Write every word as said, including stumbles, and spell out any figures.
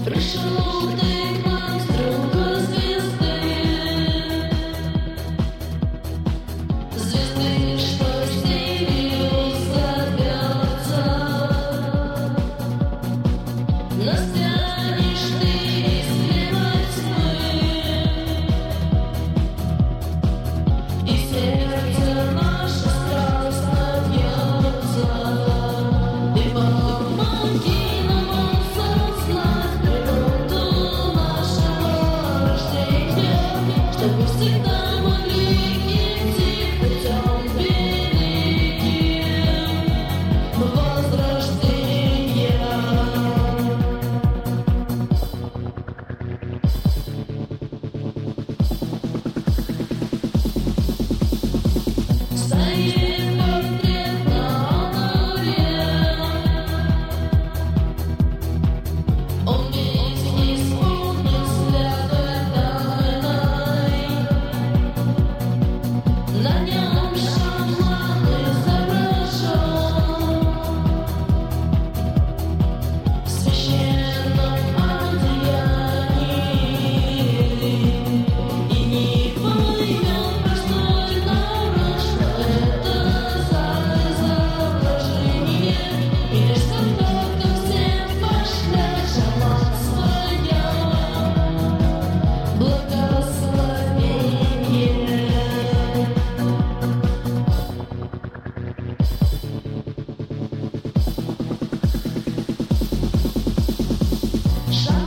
Пришел ты к нам с друга звезды, звезды, что стилью зовется. Нас тянешь ты из левой тьмы, и сердце наше страстно бьется. И помоги нам осознать природу нашего рождения, чтобы всегда могли идти путем великим возрождения. Стоит портрет на алтаре, он ведь исполнен святой тайной. На нем шаман изображен в священном одеянии, и не поймет простой народ, что это за изображение. И лишь тогда, как всем пошлет шаман свое благословение. Шаман